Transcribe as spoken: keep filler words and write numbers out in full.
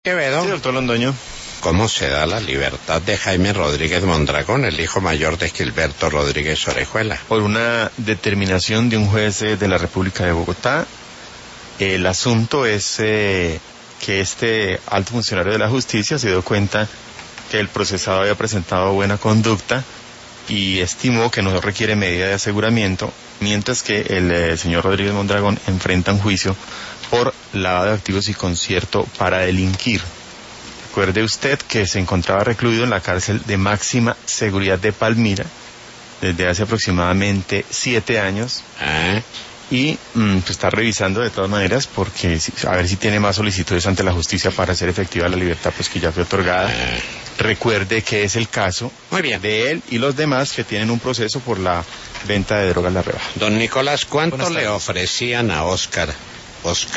Quevedo. Sí, doctor Londoño. ¿Cómo se da la libertad de Jaime Rodríguez Mondragón, el hijo mayor de Gilberto Rodríguez Orejuela? Por una determinación de un juez eh, de la República de Bogotá. El asunto es eh, que este alto funcionario de la justicia se dio cuenta que el procesado había presentado buena conducta y estimó que no requiere medida de aseguramiento, mientras que el eh, señor Rodríguez Mondragón enfrenta un juicio por lavado de activos y concierto para delinquir. Recuerde usted que se encontraba recluido en la cárcel de máxima seguridad de Palmira desde hace aproximadamente siete años. ¿Eh? Y mm, pues está revisando de todas maneras porque a ver si tiene más solicitudes ante la justicia para hacer efectiva la libertad pues que ya fue otorgada. Eh. Recuerde que es el caso Muy bien. de él y los demás que tienen un proceso por la venta de drogas La Rebaja. Don Nicolás, ¿cuánto Buenas le tardes. ofrecían a Óscar? Óscar